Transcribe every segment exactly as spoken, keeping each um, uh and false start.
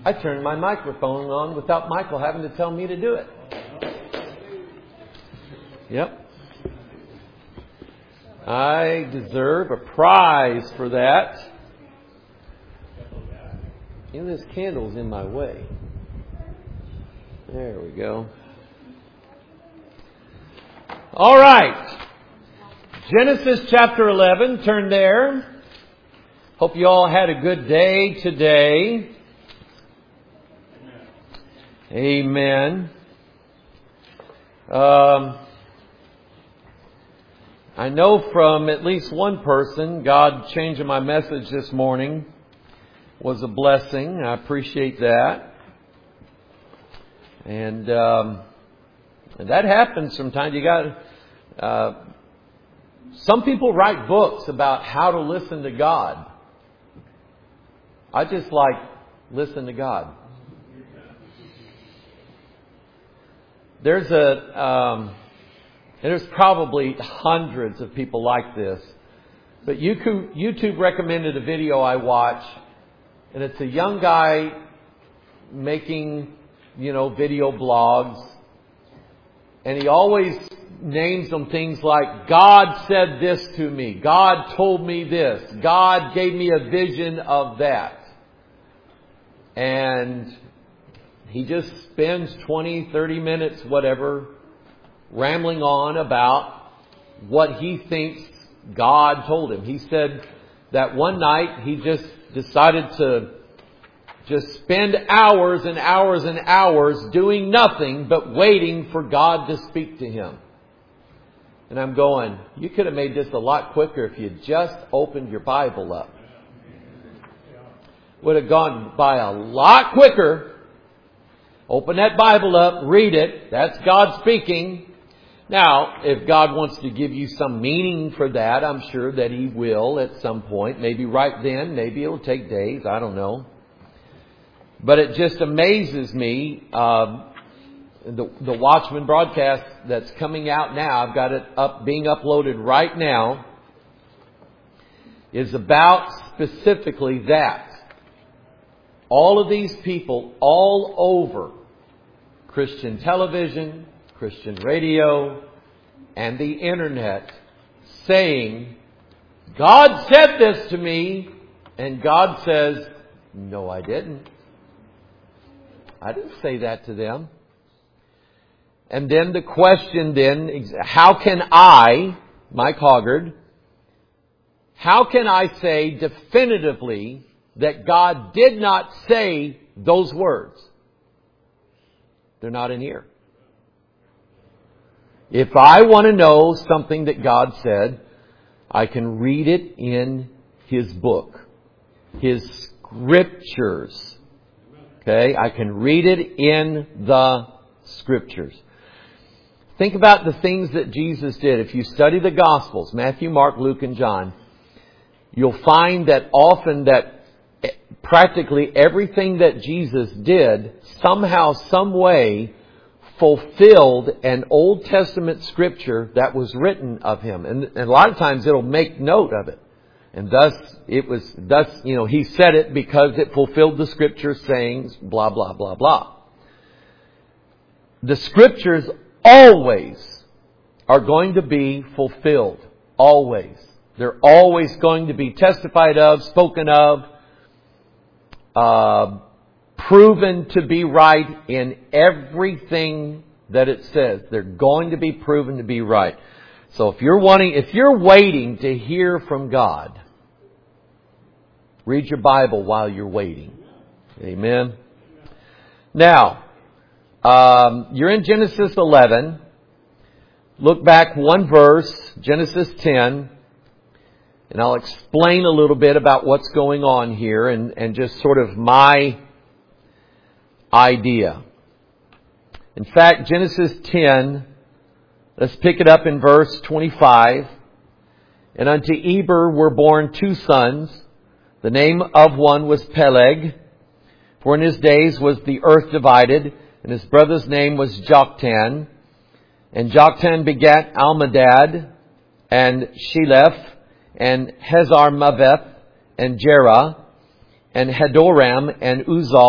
I turned my microphone on without Michael having to tell me to do it. Yep. I deserve a prize for that. You know, this candle's in my way. There we go. All right. Genesis chapter eleven. Turn there. Hope you all had a good day today. Amen. Um, I know from at least one person, God changing my message this morning was a blessing. I appreciate that. And, um, and that happens sometimes. You got, uh, some people write books about how to listen to God. I just like listen to God. There's a, um, there's probably hundreds of people like this. But YouTube recommended a video I watch. And it's a young guy making, you know, video blogs. And he always names them things like, God said this to me. God told me this. God gave me a vision of that. And he just spends twenty, thirty minutes, whatever, rambling on about what he thinks God told him. He said that one night he just decided to just spend hours and hours and hours doing nothing but waiting for God to speak to him. And I'm going, you could have made this a lot quicker if you just opened your Bible up. Would have gone by a lot quicker. Open that Bible up, read it. That's God speaking. Now, if God wants to give you some meaning for that, I'm sure that He will at some point. Maybe right then. Maybe it'll take days. I don't know. But it just amazes me. Uh, the, the Watchman broadcast that's coming out now, I've got it up, being uploaded right now, is about specifically that. All of these people all over Christian television, Christian radio, and the internet saying, God said this to me, and God says, no, I didn't. I didn't say that to them. And then the question then, how can I, Mike Hoggard, how can I say definitively that God did not say those words? They're not in here. If I want to know something that God said, I can read it in His book, His Scriptures. Okay? I can read it in the Scriptures. Think about the things that Jesus did. If you study the Gospels, Matthew, Mark, Luke, and John, you'll find that often that practically everything that Jesus did somehow, some way, fulfilled an Old Testament scripture that was written of Him. And, and a lot of times it'll make note of it. And thus, it was, thus, you know, He said it because it fulfilled the scripture sayings, blah, blah, blah, blah. The scriptures always are going to be fulfilled. Always. They're always going to be testified of, spoken of, uh, proven to be right in everything that it says. They're going to be proven to be right. So if you're wanting, if you're waiting to hear from God, read your Bible while you're waiting. Amen. Now, um, you're in Genesis eleven. Look back one verse, Genesis ten. And I'll explain a little bit about what's going on here and, and just sort of my idea. In fact, Genesis ten, let's pick it up in verse twenty-five. And unto Eber were born two sons. The name of one was Peleg, for in his days was the earth divided, and his brother's name was Joktan. And Joktan begat Almadad, and Sheleph, and Hazarmaveth, and Jerah, and Hadoram, and Uzal,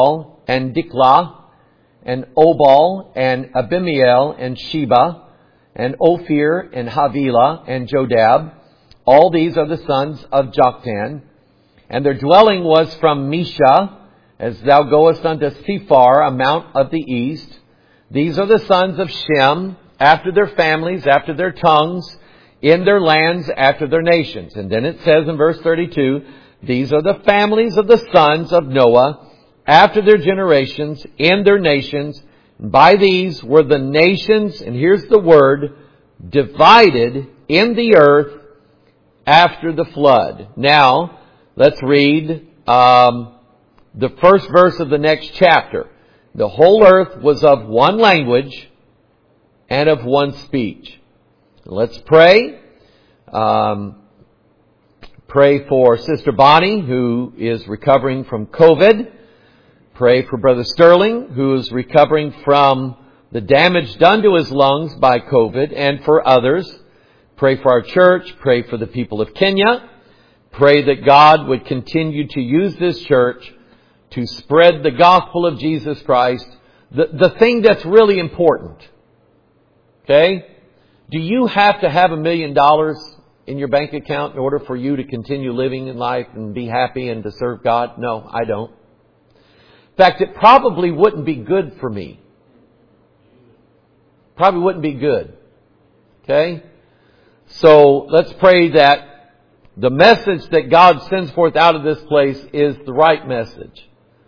and Diklah, and Obal, and Abimael, and Sheba, and Ophir, and Havilah, and Jodab. All these are the sons of Joktan. And their dwelling was from Mesha, as thou goest unto Sephar, a mount of the east. These are the sons of Shem, after their families, after their tongues, in their lands, after their nations. And then it says in verse thirty-two, these are the families of the sons of Noah, after their generations, in their nations. By these were the nations, and here's the word, divided in the earth after the flood. Now, let's read um, the first verse of the next chapter. The whole earth was of one language and of one speech. Let's pray. Um, pray for Sister Bonnie, who is recovering from COVID. Pray for Brother Sterling, who is recovering from the damage done to his lungs by COVID, and for others. Pray for our church. Pray for the people of Kenya. Pray that God would continue to use this church to spread the gospel of Jesus Christ, the, the thing that's really important. Okay? Do you have to have a million dollars in your bank account in order for you to continue living in life and be happy and to serve God? No, I don't. In fact, it probably wouldn't be good for me. Probably wouldn't be good. Okay? So let's pray that the message that God sends forth out of this place is the right message.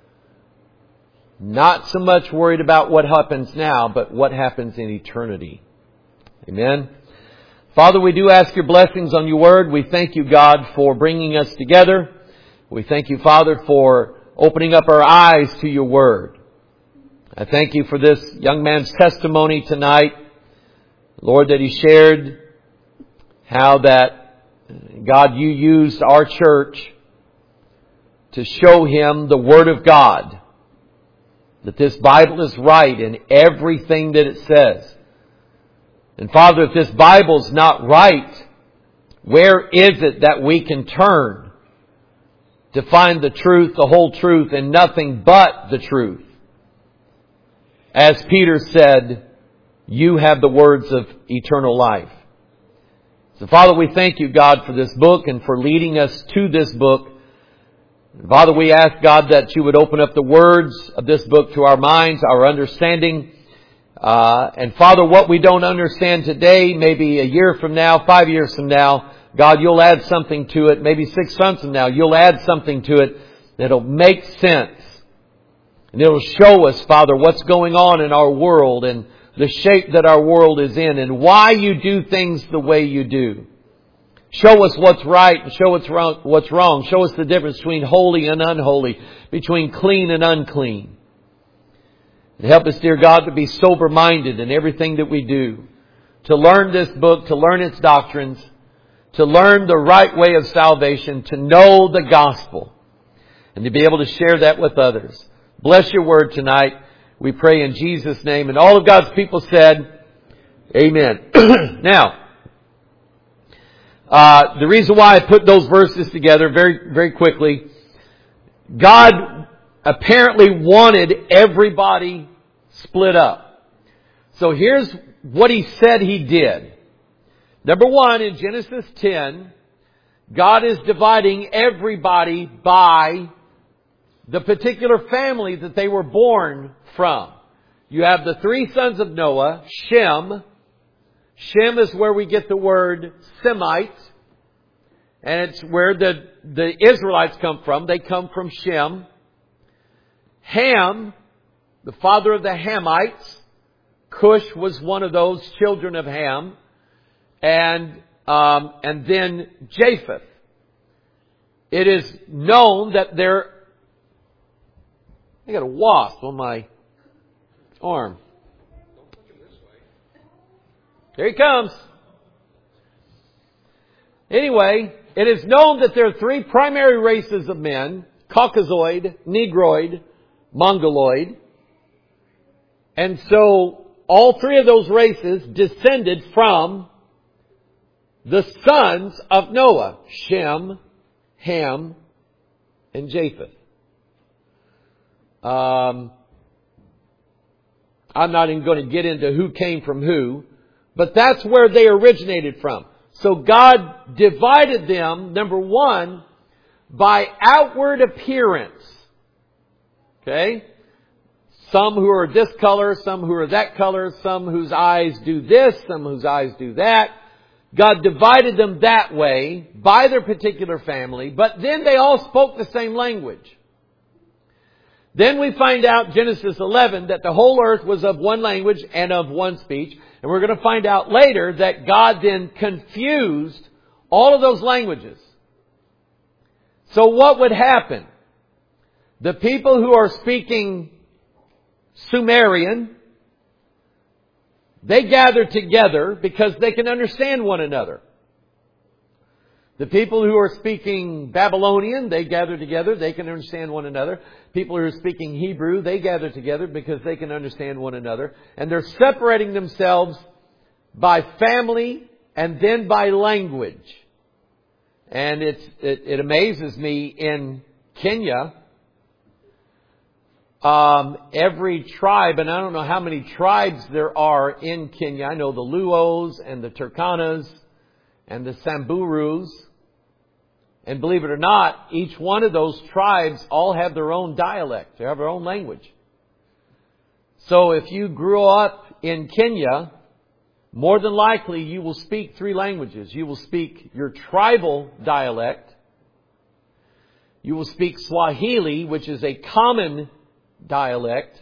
Not so much worried about what happens now, but what happens in eternity. Amen. Father, we do ask your blessings on your word. We thank you, God, for bringing us together. We thank you, Father, for opening up our eyes to your word. I thank you for this young man's testimony tonight. Lord, that he shared how that, God, you used our church to show him the Word of God. That this Bible is right in everything that it says. And Father, if this Bible's not right, where is it that we can turn to find the truth, the whole truth, and nothing but the truth? As Peter said, you have the words of eternal life. So Father, we thank you, God, for this book and for leading us to this book. Father, we ask, God, that you would open up the words of this book to our minds, our understanding. Uh, and Father, what we don't understand today, maybe a year from now, five years from now, God, you'll add something to it. Maybe six months from now, you'll add something to it that'll make sense. And it'll show us, Father, what's going on in our world and the shape that our world is in and why you do things the way you do. Show us what's right and show us what's wrong. Show us the difference between holy and unholy, between clean and unclean. And help us, dear God, to be sober-minded in everything that we do. To learn this book, to learn its doctrines, to learn the right way of salvation, to know the gospel, and to be able to share that with others. Bless your word tonight. We pray in Jesus' name. And all of God's people said, amen. Now, Uh, the reason why I put those verses together very, very quickly, God apparently wanted everybody split up. So here's what He said He did. Number one, in Genesis ten, God is dividing everybody by the particular family that they were born from. You have the three sons of Noah, Shem. Shem is where we get the word Semite. And it's where the, the Israelites come from. They come from Shem. Ham, the father of the Hamites. Cush was one of those children of Ham. And, um, and then Japheth. It is known that there... I got a wasp on my arm. Here he comes. Anyway, it is known that there are three primary races of men: Caucasoid, Negroid, Mongoloid. And so all three of those races descended from the sons of Noah: Shem, Ham, and Japheth. Um, I'm not even going to get into who came from who, but that's where they originated from. So God divided them, number one, by outward appearance. Okay? Some who are this color, some who are that color, some whose eyes do this, some whose eyes do that. God divided them that way by their particular family, but then they all spoke the same language. Then we find out, Genesis eleven, that the whole earth was of one language and of one speech. And we're going to find out later that God then confused all of those languages. So what would happen? The people who are speaking Sumerian, they gather together because they can understand one another. The people who are speaking Babylonian, they gather together, they can understand one another. People who are speaking Hebrew, they gather together because they can understand one another. And they're separating themselves by family and then by language. And it's, it, it amazes me in Kenya, Um, every tribe, and I don't know how many tribes there are in Kenya. I know the Luos and the Turkanas and the Samburus. And believe it or not, each one of those tribes all have their own dialect. They have their own language. So if you grew up in Kenya, more than likely you will speak three languages. You will speak your tribal dialect. You will speak Swahili, which is a common dialect,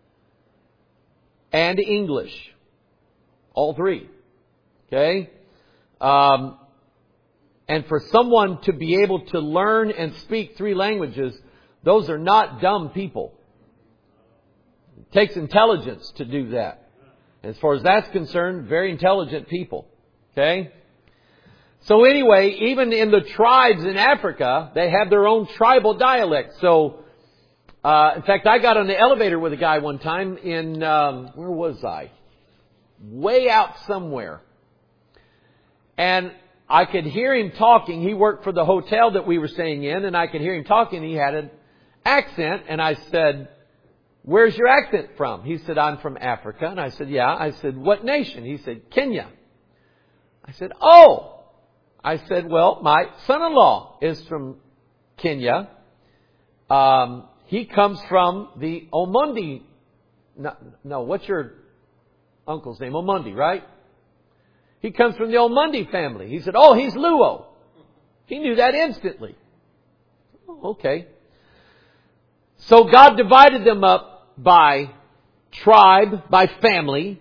and English. All three. Okay? Um, and for someone to be able to learn and speak three languages, those are not dumb people. It takes intelligence to do that. As far as that's concerned, very intelligent people. Okay? So anyway, even in the tribes in Africa, they have their own tribal dialect. So, uh, in fact, I got on the elevator with a guy one time in, um, where was I? Way out somewhere. And I could hear him talking. He worked for the hotel that we were staying in, and I could hear him talking. He had an accent, and I said, "Where's your accent from?" He said, "I'm from Africa." And I said, "Yeah." I said, "What nation?" He said, "Kenya." I said, "Oh." I said, "Well, my son-in-law is from Kenya. Um, he comes from the Omondi." No, no, what's your uncle's name? Omondi, right? He comes from the Omondi family. He said, "Oh, he's Luo." He knew that instantly. Oh, okay. So God divided them up by tribe, by family,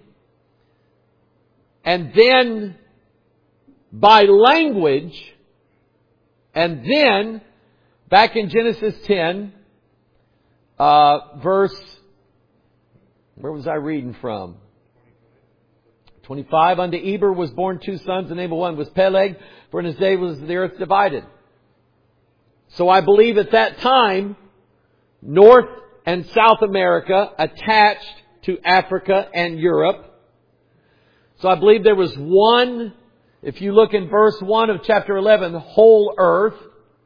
and then by language, and then back in Genesis ten, uh, verse, where was I reading from? twenty-five, unto Eber was born two sons, the name of one was Peleg, for in his day was the earth divided. So I believe at that time, North and South America attached to Africa and Europe. So I believe there was one, if you look in verse one of chapter eleven, the whole earth.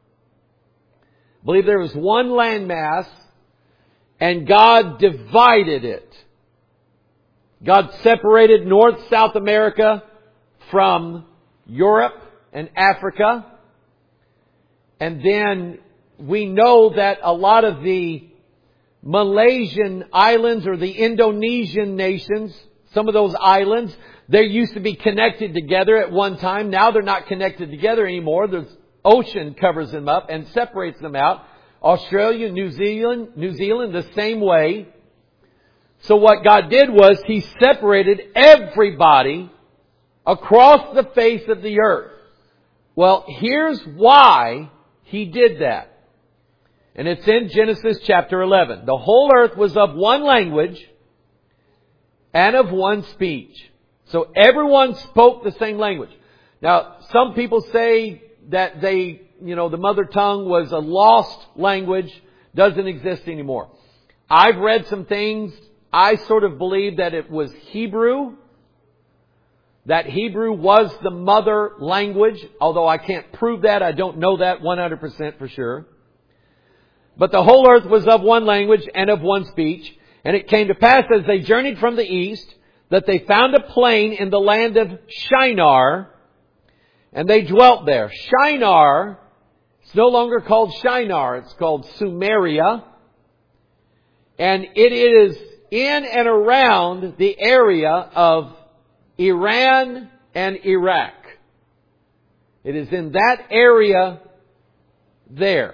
I believe there was one landmass, and God divided it. God separated North, South America from Europe and Africa. And then we know that a lot of the Malaysian islands or the Indonesian nations, some of those islands, they used to be connected together at one time. Now they're not connected together anymore. The ocean covers them up and separates them out. Australia, New Zealand, New Zealand, the same way. So what God did was He separated everybody across the face of the earth. Well, here's why He did that. And it's in Genesis chapter eleven. The whole earth was of one language and of one speech. So everyone spoke the same language. Now, some people say that they, you know, the mother tongue was a lost language, doesn't exist anymore. I've read some things. I sort of believe that it was Hebrew. That Hebrew was the mother language. Although I can't prove that. I don't know that one hundred percent for sure. But the whole earth was of one language and of one speech. And it came to pass as they journeyed from the east that they found a plain in the land of Shinar, and they dwelt there. Shinar, it's no longer called Shinar, it's called Sumeria. And it is in and around the area of Iran and Iraq. It is in that area there.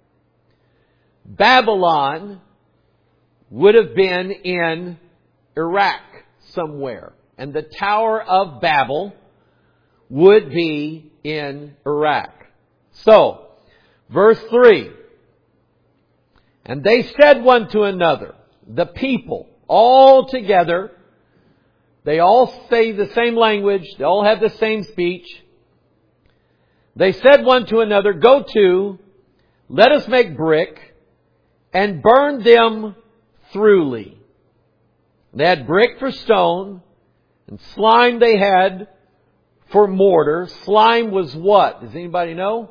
Babylon would have been in Iraq somewhere. And the Tower of Babel would be in Iraq. So, verse three. And they said one to another, the people, all together, they all say the same language, they all have the same speech. They said one to another, go to, let us make brick, and burn them throughly. They had brick for stone, and slime they had for mortar. Slime was what? Does anybody know?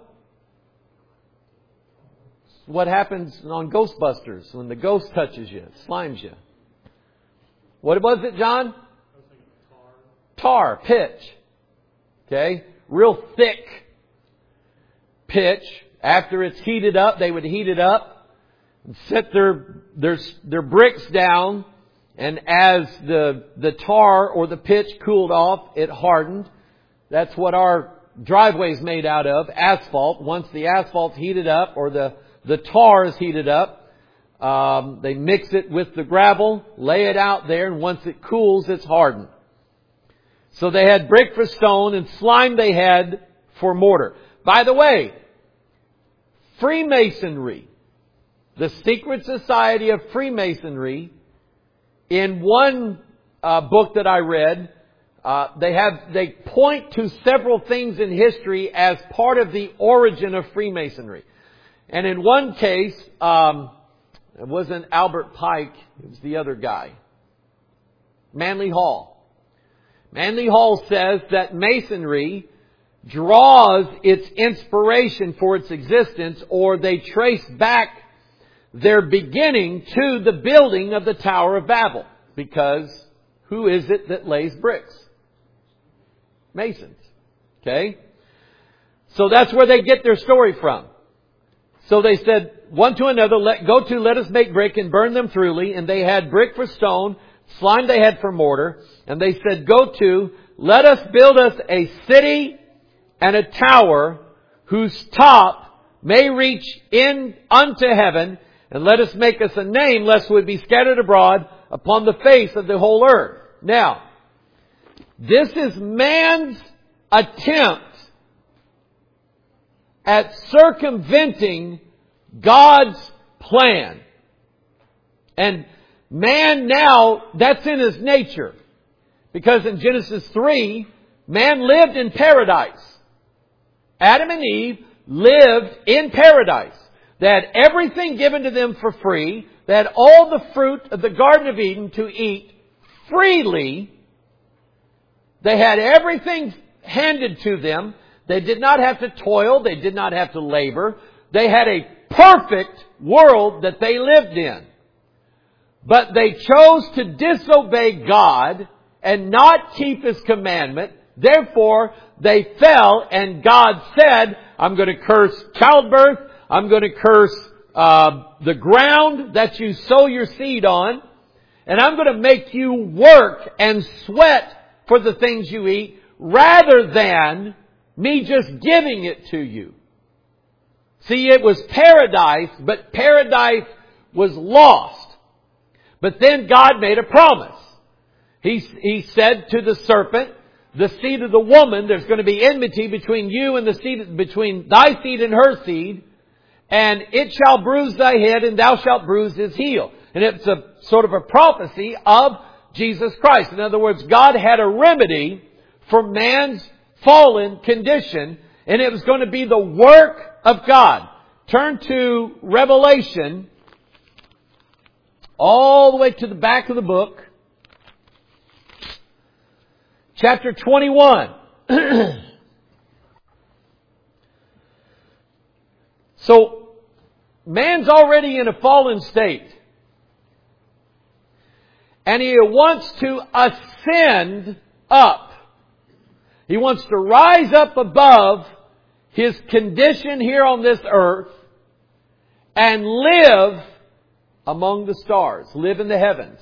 What happens on Ghostbusters when the ghost touches you, slimes you? What was it, John? Tar, pitch. Okay? Real thick pitch. After it's heated up, they would heat it up and set their their their bricks down, and as the the tar or the pitch cooled off, it hardened. That's what our driveway is made out of, asphalt. Once the asphalt's heated up, or the the tar is heated up, um, they mix it with the gravel, lay it out there, and once it cools, it's hardened. So they had brick for stone, and slime they had for mortar. By the way, Freemasonry, the secret society of Freemasonry, in one uh, book that I read, uh, they have they point to several things in history as part of the origin of Freemasonry. And in one case, um, it wasn't Albert Pike, it was the other guy, Manly Hall. Manly Hall says that Masonry draws its inspiration for its existence, or they trace back their beginning to the building of the Tower of Babel. Because who is it that lays bricks? Masons. Okay? So that's where they get their story from. So they said one to another, let go to, let us make brick and burn them throughly. And they had brick for stone, slime they had for mortar. And they said, go to, let us build us a city and a tower whose top may reach in unto heaven, and let us make us a name, lest we be scattered abroad upon the face of the whole earth. Now, this is man's attempt at circumventing God's plan. And man now, that's in his nature. Because in Genesis three, man lived in paradise. Adam and Eve lived in paradise. They had everything given to them for free. They had all the fruit of the Garden of Eden to eat freely. They had everything handed to them. They did not have to toil. They did not have to labor. They had a perfect world that they lived in. But they chose to disobey God and not keep His commandment. Therefore, they fell, and God said, I'm going to curse childbirth. I'm going to curse uh, the ground that you sow your seed on. And I'm going to make you work and sweat for the things you eat, rather than me just giving it to you. See, it was paradise, but paradise was lost. But then God made a promise. He, he said to the serpent, the seed of the woman, there's going to be enmity between you and the seed, between thy seed and her seed, and it shall bruise thy head, and thou shalt bruise his heel. And it's a sort of a prophecy of Jesus Christ. In other words, God had a remedy for man's fallen condition, and it was going to be the work of God. Turn to Revelation, all the way to the back of the book. Chapter twenty-one. So, man's already in a fallen state. And He wants to ascend up. He wants to rise up above His condition here on this earth and live among the stars, live in the heavens.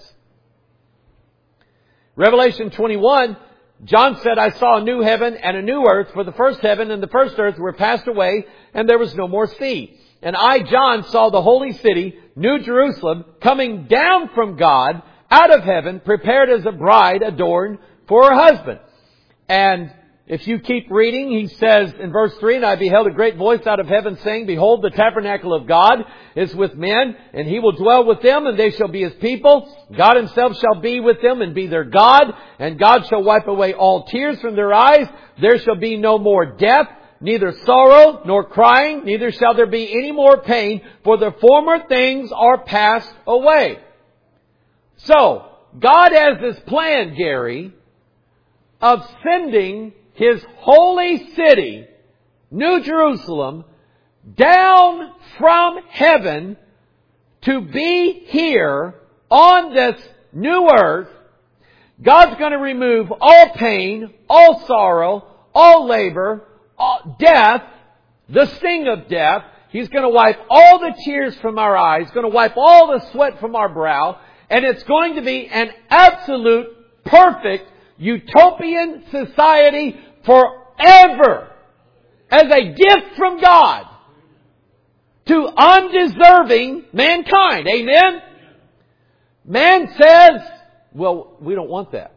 Revelation twenty-one, John said, I saw a new heaven and a new earth, for the first heaven and the first earth were passed away, and there was no more sea. And I, John, saw the holy city, New Jerusalem, coming down from God out of heaven, prepared as a bride adorned for her husband. And if you keep reading, he says in verse three, and I beheld a great voice out of heaven saying, Behold, the tabernacle of God is with men, and He will dwell with them, and they shall be His people. God Himself shall be with them and be their God, and God shall wipe away all tears from their eyes. There shall be no more death, neither sorrow nor crying, neither shall there be any more pain, for the former things are passed away. So, God has this plan, Gary, of sending His holy city, New Jerusalem, down from heaven to be here on this new earth. God's going to remove all pain, all sorrow, all labor, all death, the sting of death. He's going to wipe all the tears from our eyes, going to wipe all the sweat from our brow, and it's going to be an absolute, perfect, utopian society forever as a gift from God to undeserving mankind. Amen? Man says, well, we don't want that.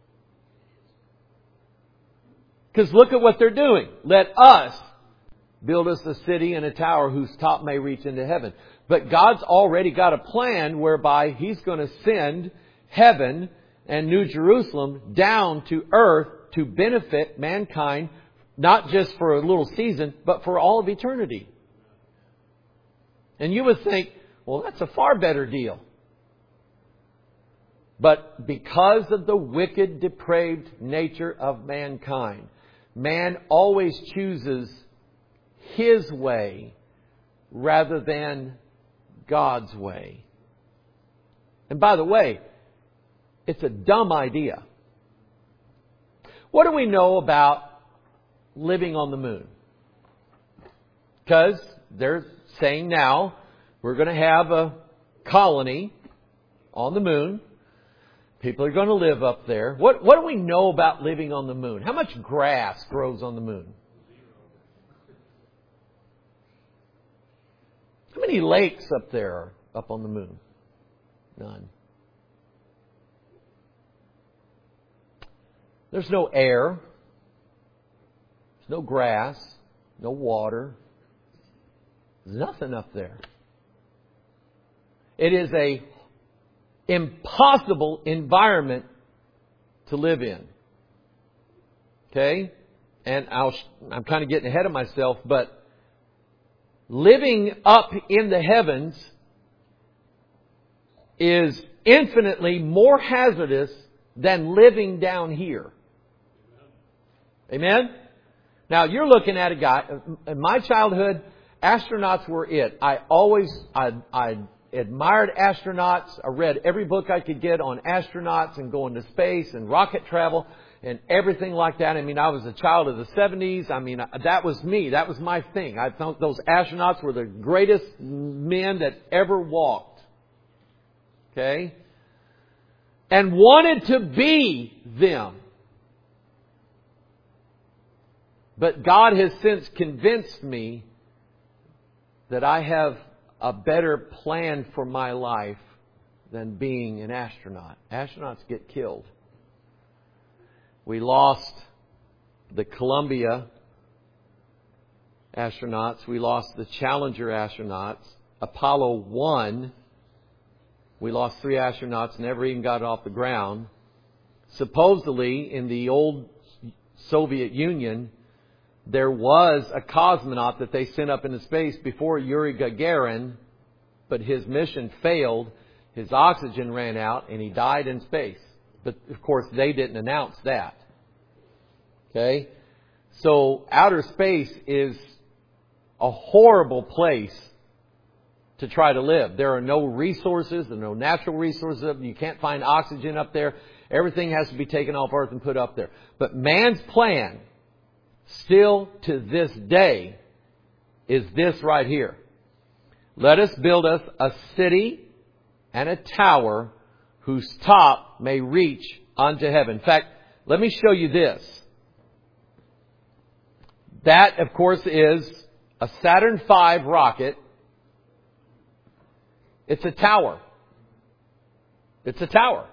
Because look at what they're doing. Let us build us a city and a tower whose top may reach into heaven. But God's already got a plan whereby He's going to send heaven and New Jerusalem down to earth to benefit mankind, not just for a little season, but for all of eternity. And you would think, well, that's a far better deal. But because of the wicked, depraved nature of mankind, man always chooses his way rather than God's way. And by the way, it's a dumb idea. What do we know about living on the moon? Because they're saying now we're going to have a colony on the moon. People are going to live up there. What, what do we know about living on the moon? How much grass grows on the moon? How many lakes up there are up on the moon? None. There's no air. There's no grass. No water. There's nothing up there. It is a impossible environment to live in. Okay? And I'll, I'm kind of getting ahead of myself, but living up in the heavens is infinitely more hazardous than living down here. Amen? Now, you're looking at a guy. In my childhood, astronauts were it. I always, I, I admired astronauts. I read every book I could get on astronauts and going to space and rocket travel and everything like that. I mean, I was a child of the seventies. I mean, that was me. That was my thing. I thought those astronauts were the greatest men that ever walked. Okay? And wanted to be them. But God has since convinced me that I have a better plan for my life than being an astronaut. Astronauts get killed. We lost the Columbia astronauts. We lost the Challenger astronauts. Apollo one, we lost three astronauts, never even got off the ground. Supposedly, in the old Soviet Union, there was a cosmonaut that they sent up into space before Yuri Gagarin, but his mission failed. His oxygen ran out and he died in space. But of course, they didn't announce that. Okay? So outer space is a horrible place to try to live. There are no resources, there are no natural resources. You can't find oxygen up there. Everything has to be taken off earth and put up there. But man's plan, still to this day, is this right here. Let us build us a city and a tower whose top may reach unto heaven. In fact, let me show you this. That, of course, is a Saturn five rocket. It's a tower. It's a tower.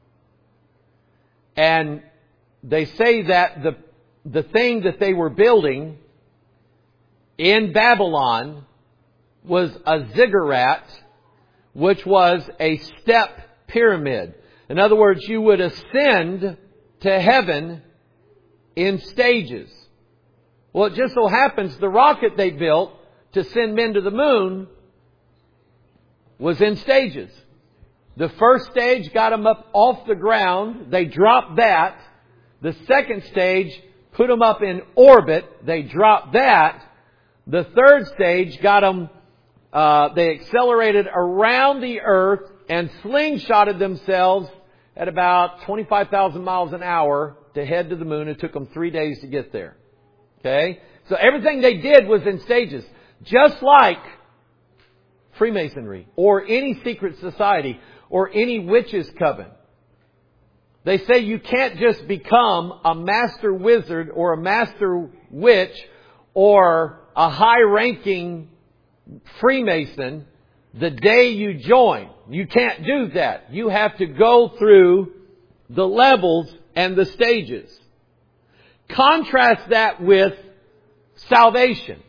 And they say that the, the thing that they were building in Babylon was a ziggurat, which was a step pyramid. In other words, you would ascend to heaven in stages. Well, it just so happens the rocket they built to send men to the moon was in stages. The first stage got them up off the ground. They dropped that. The second stage put them up in orbit. They dropped that. The third stage got them, uh, they accelerated around the earth and slingshotted themselves at about twenty-five thousand miles an hour to head to the moon. It took them three days to get there. Okay? So everything they did was in stages. Just like Freemasonry or any secret society or any witch's coven. They say you can't just become a master wizard or a master witch or a high-ranking Freemason the day you join. You can't do that. You have to go through the levels and the stages. Contrast that with salvation.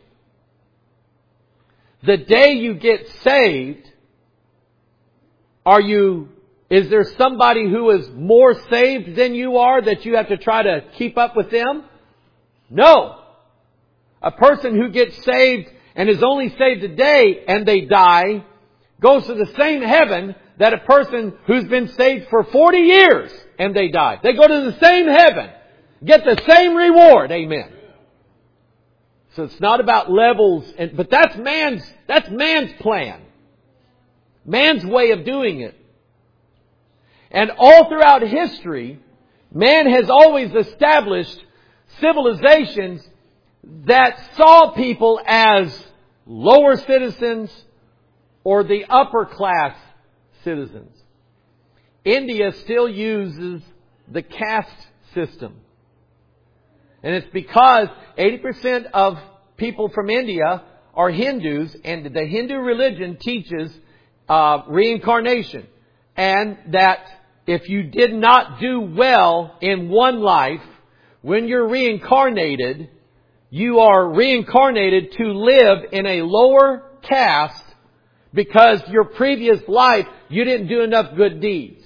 The day you get saved, are you, is there somebody who is more saved than you are that you have to try to keep up with them? No. A person who gets saved and is only saved a day and they die goes to the same heaven that a person who's been saved for forty years and they die. They go to the same heaven. Get the same reward. Amen. So it's not about levels, and, but that's man's, that's man's plan. Man's way of doing it. And all throughout history, man has always established civilizations that saw people as lower citizens or the upper class citizens. India still uses the caste system. And it's because eighty percent of people from India are Hindus, and the Hindu religion teaches uh, reincarnation. And that if you did not do well in one life, when you're reincarnated, you are reincarnated to live in a lower caste because your previous life you didn't do enough good deeds.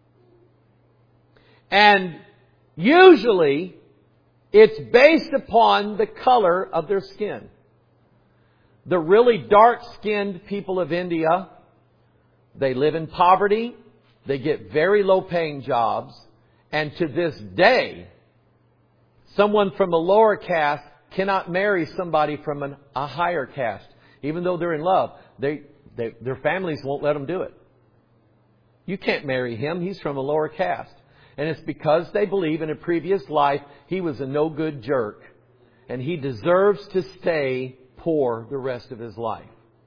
And usually it's based upon the color of their skin. The really dark-skinned people of India, they live in poverty. They get very low-paying jobs. And to this day, someone from a lower caste cannot marry somebody from an, a higher caste. Even though they're in love, they, they, their families won't let them do it. You can't marry him. He's from a lower caste. And it's because they believe in a previous life he was a no-good jerk. And he deserves to stay poor the rest of his life.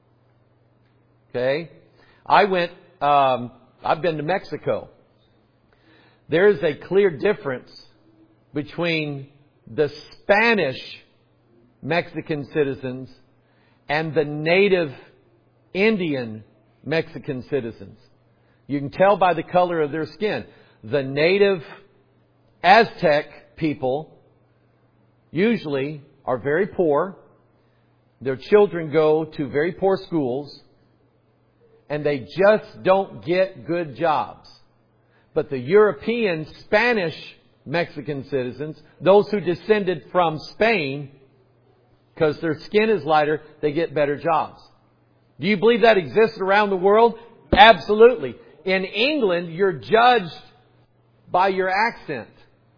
Okay? I went, um, I've been to Mexico. There is a clear difference between the Spanish Mexican citizens and the native Indian Mexican citizens. You can tell by the color of their skin. The native Aztec people usually are very poor. Their children go to very poor schools. And they just don't get good jobs. But the European Spanish Mexican citizens, those who descended from Spain, because their skin is lighter, they get better jobs. Do you believe that exists around the world? Absolutely. In England, you're judged by your accent.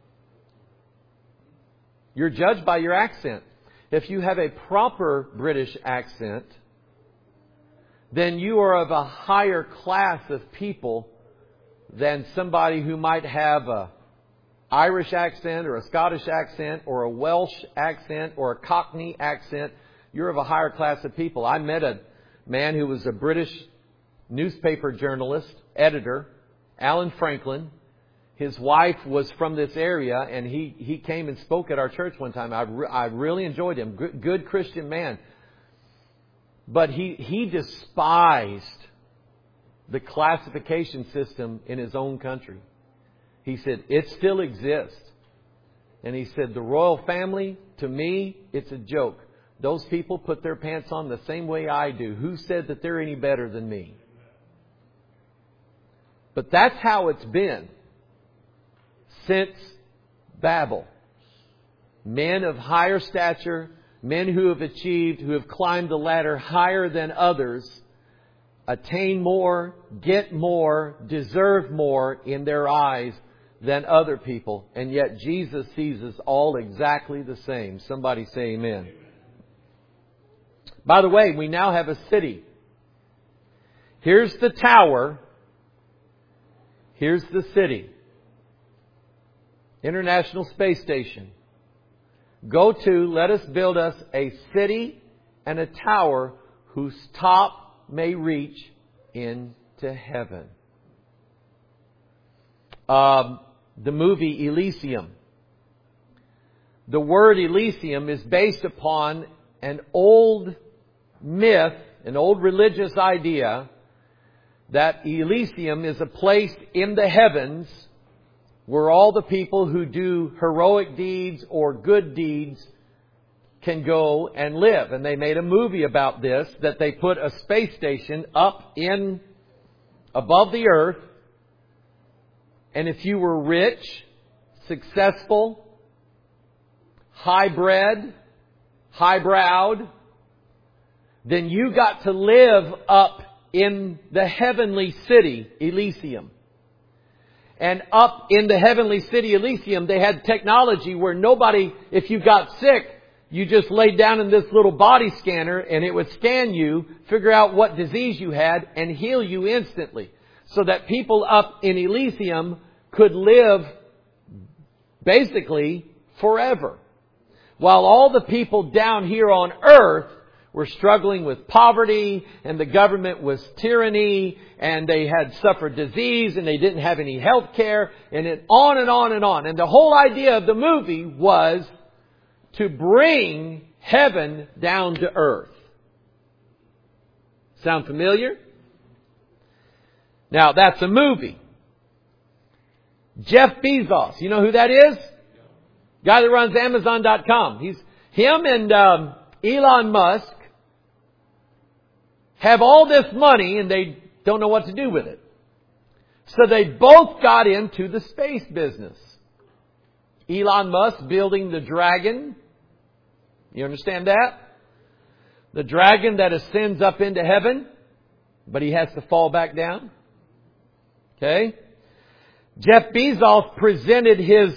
You're judged by your accent. If you have a proper British accent, then you are of a higher class of people than somebody who might have a Irish accent or a Scottish accent or a Welsh accent or a Cockney accent. You're of a higher class of people. I met a man who was a British newspaper journalist, editor, Alan Franklin. His wife was from this area, and he, he came and spoke at our church one time. I, re- I really enjoyed him. Good, good Christian man. But he, he despised the classification system in his own country. He said, it still exists. And he said, the royal family, to me, it's a joke. Those people put their pants on the same way I do. Who said that they're any better than me? But that's how it's been since Babel. Men of higher stature, men who have achieved, who have climbed the ladder higher than others, attain more, get more, deserve more in their eyes than other people. And yet Jesus sees us all exactly the same. Somebody say amen. By the way, we now have a city. Here's the tower. Here's the city. International Space Station. Go to, let us build us a city and a tower whose top may reach into heaven. Um, the movie Elysium. The word Elysium is based upon an old myth, an old religious idea that Elysium is a place in the heavens where all the people who do heroic deeds or good deeds can go and live. And they made a movie about this, that they put a space station up in above the earth. And if you were rich, successful, high-bred, high-browed, then you got to live up in the heavenly city, Elysium. And up in the heavenly city, Elysium, they had technology where nobody, if you got sick, you just laid down in this little body scanner and it would scan you, figure out what disease you had, and heal you instantly. So that people up in Elysium could live basically forever. While all the people down here on earth were struggling with poverty, and the government was tyranny, and they had suffered disease, and they didn't have any health care, and it on and on and on. And the whole idea of the movie was to bring heaven down to earth. Sound familiar? Now, that's a movie. Jeff Bezos, you know who that is? Guy that runs Amazon dot com. He's him and um, Elon Musk have all this money and they don't know what to do with it. So they both got into the space business. Elon Musk building the Dragon. You understand that? The Dragon that ascends up into heaven, but he has to fall back down. Okay? Jeff Bezos presented his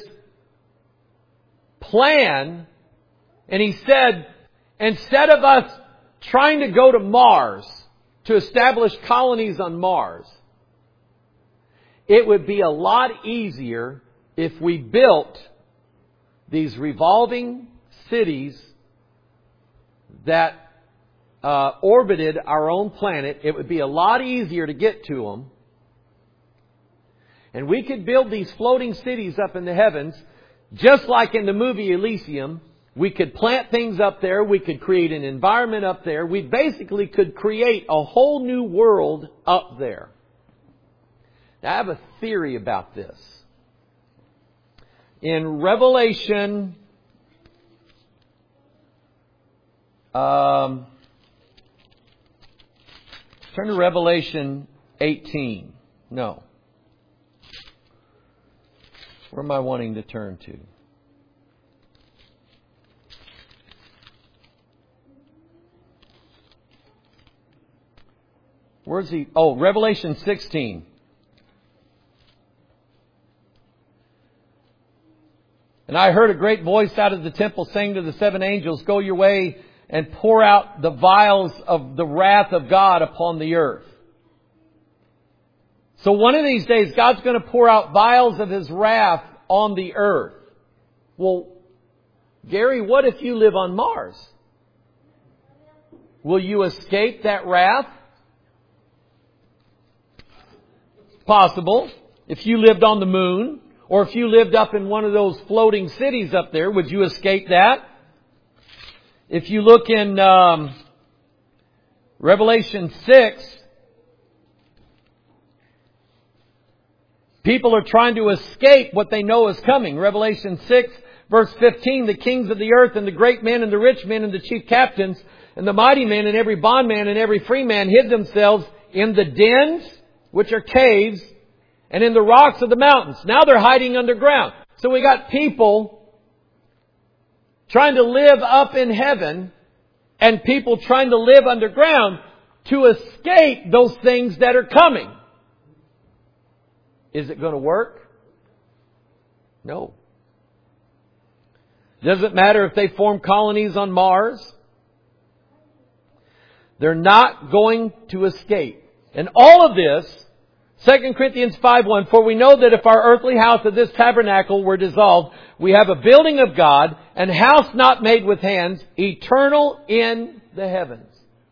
plan, and he said, instead of us trying to go to Mars, to establish colonies on Mars, it would be a lot easier if we built these revolving cities that uh, orbited our own planet. It would be a lot easier to get to them. And we could build these floating cities up in the heavens, just like in the movie Elysium. We could plant things up there. We could create an environment up there. We basically could create a whole new world up there. Now, I have a theory about this. In Revelation, um, turn to Revelation eighteen. No. Where am I wanting to turn to? Where's he? Oh, Revelation sixteen. And I heard a great voice out of the temple saying to the seven angels, go your way and pour out the vials of the wrath of God upon the earth. So one of these days, God's going to pour out vials of His wrath on the earth. Well, Gary, what if you live on Mars? Will you escape that wrath? Possible. If you lived on the moon, or if you lived up in one of those floating cities up there, would you escape that? If you look in um, Revelation six, people are trying to escape what they know is coming. Revelation six, verse fifteen, the kings of the earth and the great men and the rich men and the chief captains and the mighty men and every bondman and every free man hid themselves in the dens, which are caves, and in the rocks of the mountains. Now they're hiding underground. So we got people trying to live up in heaven and people trying to live underground to escape those things that are coming. Is it going to work? No. Doesn't matter if they form colonies on Mars. They're not going to escape. And all of this, Second Corinthians five one, for we know that if our earthly house of this tabernacle were dissolved, we have a building of God, an house not made with hands, eternal in the heavens.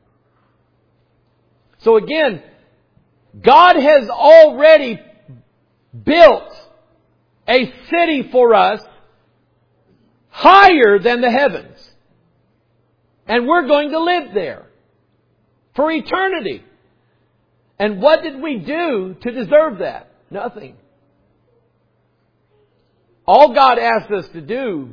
So again, God has already built a city for us higher than the heavens. And we're going to live there for eternity. And what did we do to deserve that? Nothing. All God asks us to do,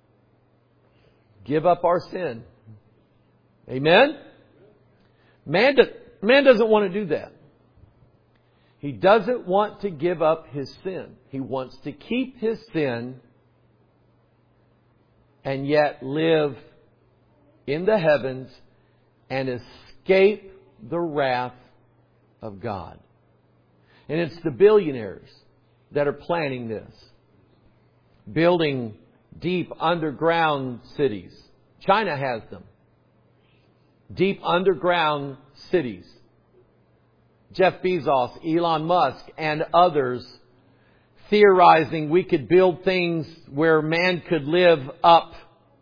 give up our sin. Amen? Man, do, man doesn't want to do that. He doesn't want to give up his sin. He wants to keep his sin and yet live in the heavens and escape the wrath of God. And it's the billionaires that are planning this. Building deep underground cities. China has them. Deep underground cities. Jeff Bezos, Elon Musk, and others theorizing we could build things where man could live up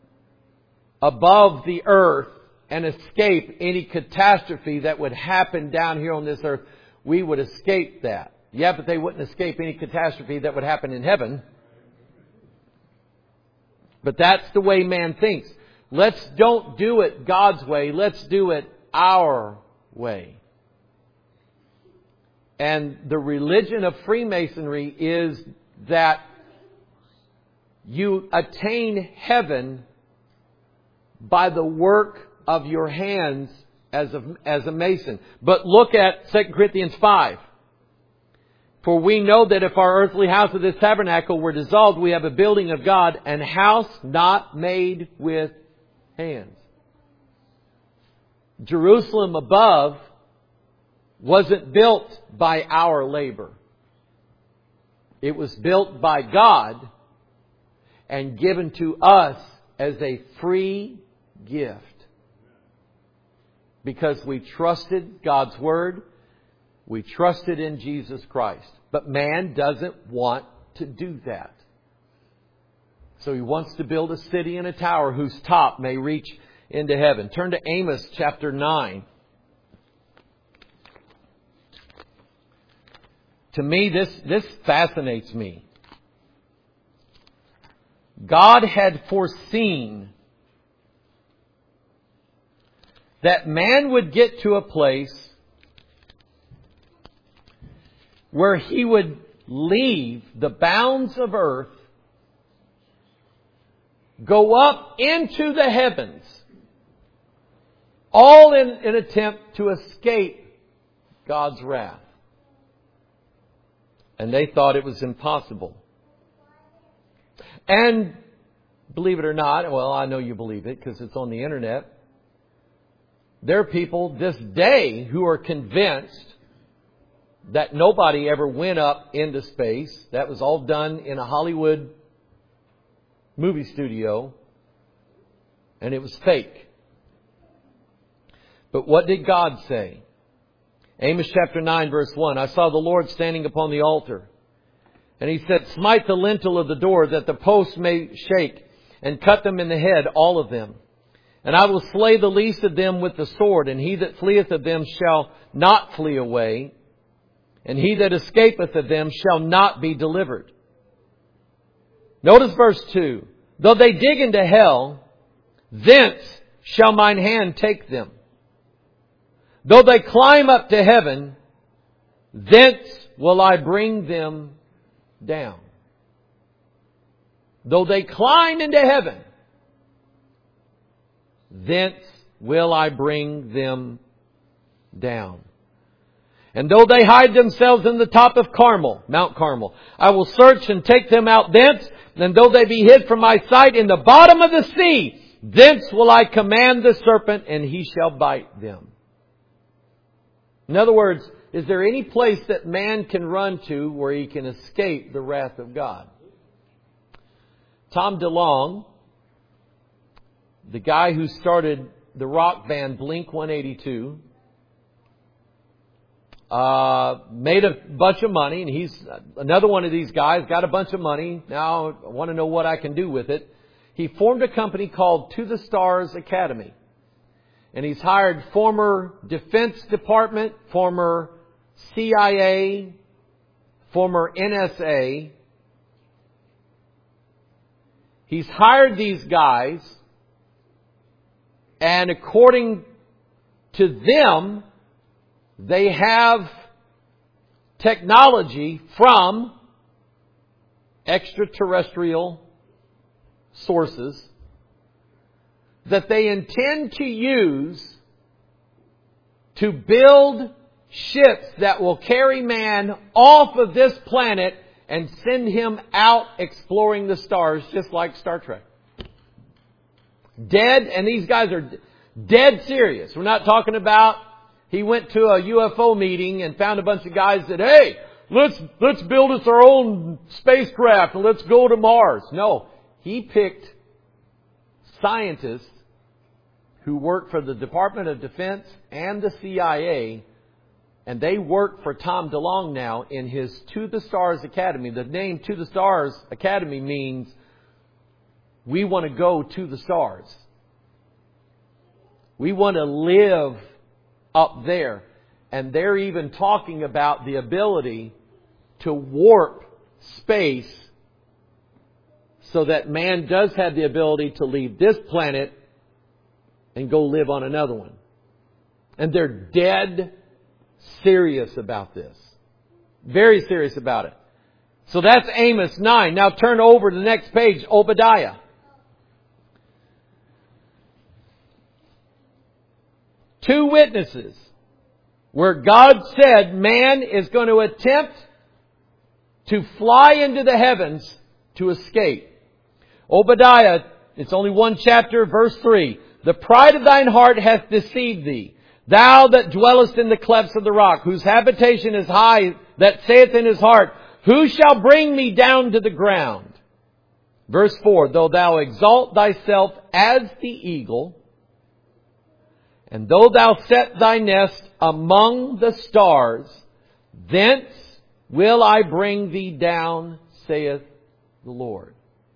above the earth and escape any catastrophe that would happen down here on this earth. We would escape that. Yeah, but they wouldn't escape any catastrophe that would happen in heaven. But that's the way man thinks. Let's don't do it God's way. Let's do it our way. And the religion of Freemasonry is that you attain heaven by the work of your hands as a, as a Mason. But look at Second Corinthians five. For we know that if our earthly house of this tabernacle were dissolved, we have a building of God, an house not made with hands. Jerusalem above wasn't built by our labor. It was built by God and given to us as a free gift. Because we trusted God's Word. We trusted in Jesus Christ. But man doesn't want to do that. So he wants to build a city and a tower whose top may reach into heaven. Turn to Amos chapter nine. To me, this, this fascinates me. God had foreseen that man would get to a place where he would leave the bounds of earth, go up into the heavens, all in an attempt to escape God's wrath. And they thought it was impossible. And believe it or not, well, I know you believe it because it's on the internet. There are people this day who are convinced that nobody ever went up into space. That was all done in a Hollywood movie studio. And it was fake. But what did God say? Amos chapter nine verse one. I saw the Lord standing upon the altar. And He said, smite the lintel of the door that the posts may shake, and cut them in the head, all of them. And I will slay the least of them with the sword, and he that fleeth of them shall not flee away, and he that escapeth of them shall not be delivered. Notice verse two. Though they dig into hell, thence shall mine hand take them. Though they climb up to heaven, thence will I bring them down. Though they climb into heaven, thence will I bring them down. And though they hide themselves in the top of Carmel, Mount Carmel, I will search and take them out thence. And though they be hid from my sight in the bottom of the sea, thence will I command the serpent, and he shall bite them. In other words, is there any place that man can run to where he can escape the wrath of God? Tom DeLonge, the guy who started the rock band Blink one eighty-two, uh, made a bunch of money, and he's another one of these guys, got a bunch of money. Now I want to know what I can do with it. He formed a company called To the Stars Academy. And he's hired former Defense Department, former C I A, former N S A. He's hired these guys, and according to them, they have technology from extraterrestrial sources that they intend to use to build ships that will carry man off of this planet and send him out exploring the stars, just like Star Trek. Dead, and these guys are dead serious. We're not talking about he went to a U F O meeting and found a bunch of guys that, hey, let's let's build us our own spacecraft and let's go to Mars. No, he picked scientists who work for the Department of Defense and the C I A, and they work for Tom DeLonge now in his To the Stars Academy. The name To the Stars Academy means we want to go to the stars. We want to live up there. And they're even talking about the ability to warp space so that man does have the ability to leave this planet and go live on another one. And they're dead serious about this. Very serious about it. So that's Amos nine. Now turn over to the next page, Obadiah. Two witnesses where God said man is going to attempt to fly into the heavens to escape. Obadiah, it's only one chapter, verse three. The pride of thine heart hath deceived thee. Thou that dwellest in the clefts of the rock, whose habitation is high, that saith in his heart, who shall bring me down to the ground? Verse four, though thou exalt thyself as the eagle, and though thou set thy nest among the stars, thence will I bring thee down, saith the Lord.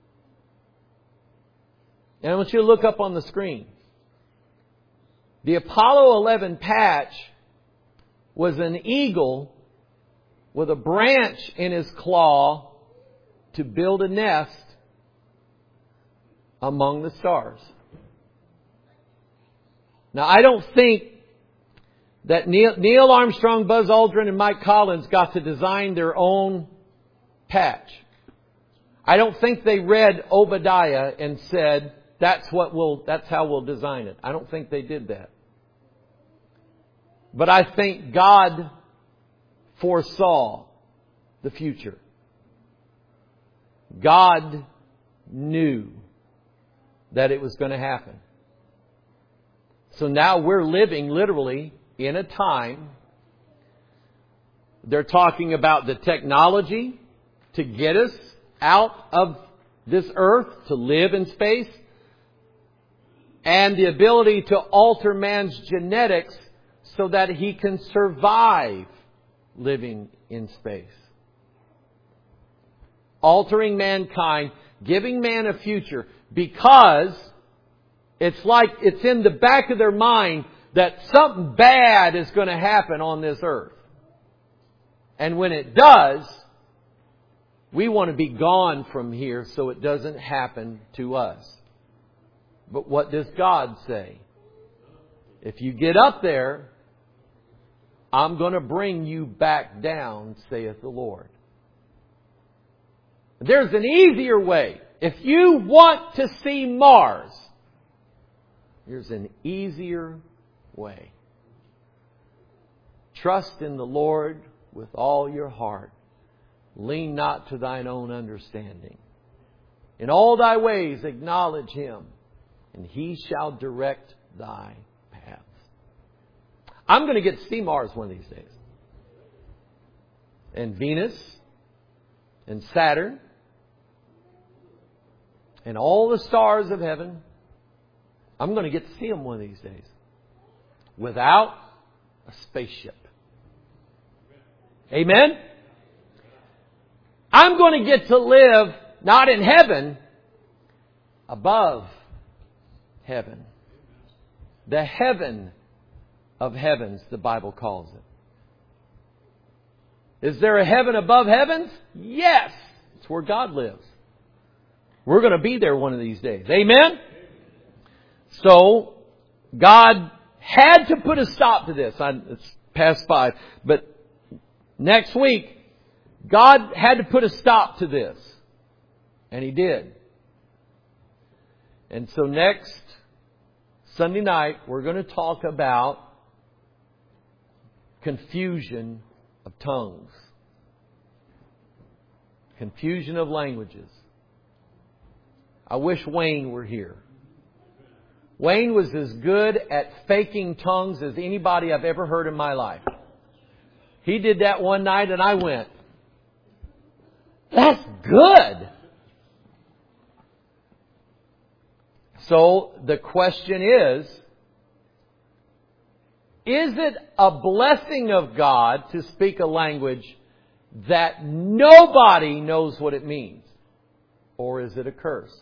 And I want you to look up on the screen. The Apollo eleven patch was an eagle with a branch in his claw to build a nest among the stars. Now, I don't think that Neil, Neil Armstrong, Buzz Aldrin, and Mike Collins got to design their own patch. I don't think they read Obadiah and said, that's what we'll, that's how we'll design it. I don't think they did that. But I think God foresaw the future. God knew that it was going to happen. So now we're living literally in a time. They're talking about the technology to get us out of this earth, to live in space. and the ability to alter man's genetics so that he can survive living in space. Altering mankind, giving man a future, because it's like it's in the back of their mind that something bad is going to happen on this earth. And when it does, we want to be gone from here so it doesn't happen to us. But what does God say? If you get up there, I'm going to bring you back down, saith the Lord. There's an easier way. If you want to see Mars, here's an easier way. Trust in the Lord with all your heart. Lean not to thine own understanding. In all thy ways acknowledge Him, and He shall direct thy paths. I'm going to get to see Mars one of these days. And Venus, and Saturn, and all the stars of heaven. I'm going to get to see them one of these days. Without a spaceship. Amen? I'm going to get to live not in heaven, above heaven. The heaven of heavens, the Bible calls it. Is there a heaven above heavens? Yes. It's where God lives. We're going to be there one of these days. Amen? So, God had to put a stop to this. I, it's past five. But next week, God had to put a stop to this. And He did. And so next Sunday night, we're going to talk about confusion of tongues. Confusion of languages. I wish Wayne were here. Wayne was as good at faking tongues as anybody I've ever heard in my life. He did that one night and I went, that's good. So the question is, is it a blessing of God to speak a language that nobody knows what it means? Or is it a curse?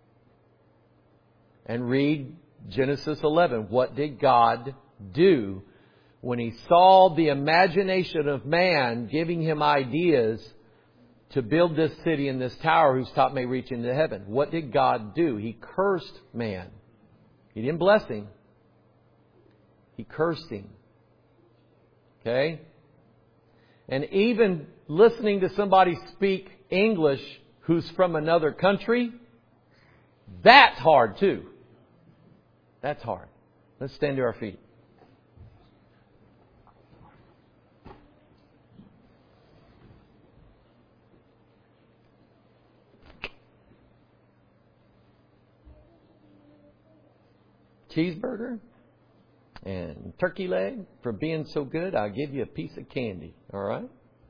And read Genesis eleven. What did God do when He saw the imagination of man giving him ideas to build this city and this tower whose top may reach into heaven? What did God do? He cursed man. He didn't bless him. He cursed him. Okay? And even listening to somebody speak English who's from another country, that's hard too. That's hard. Let's stand to our feet. Cheeseburger and turkey leg. For being so good, I'll give you a piece of candy. All right?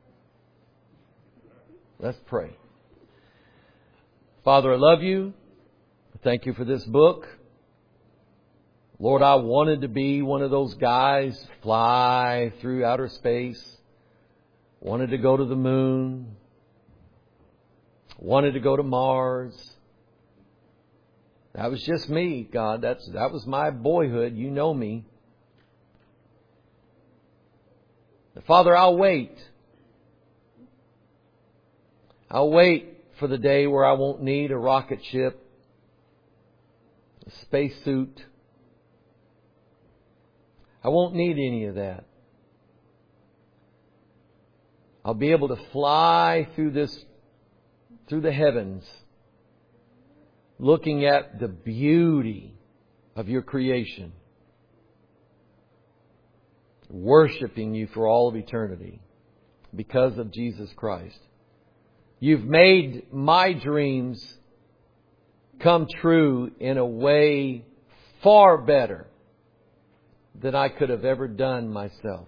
Let's pray. Father, I love you. Thank you for this book. Lord, I wanted to be one of those guys, fly through outer space. Wanted to go to the moon. Wanted to go to Mars. That was just me, God. That's that was my boyhood. You know me. Father, I'll wait. I'll wait for the day where I won't need a rocket ship, a spacesuit. I won't need any of that. I'll be able to fly through this, through the heavens, looking at the beauty of your creation, worshiping you for all of eternity because of Jesus Christ. You've made my dreams come true in a way far better than I could have ever done myself.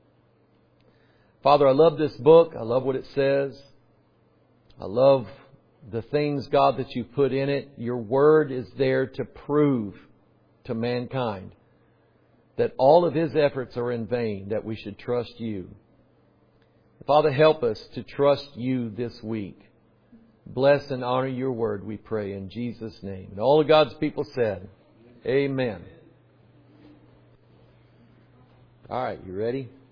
Father, I love this book. I love what it says. I love the things, God, that you put in it. Your Word is there to prove to mankind that all of His efforts are in vain, that we should trust You. Father, help us to trust You this week. Bless and honor Your Word, we pray, in Jesus' name. And all of God's people said, Amen. All right, you ready?